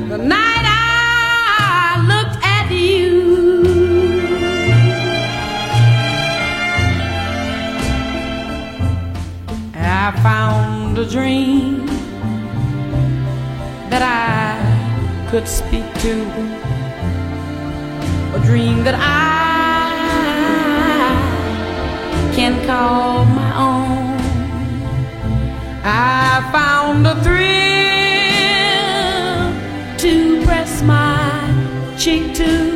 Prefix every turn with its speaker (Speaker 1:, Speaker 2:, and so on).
Speaker 1: the night I looked at you. I found a dream that I could speak to, a dream that I can call my own. I found a thrill to press my cheek to,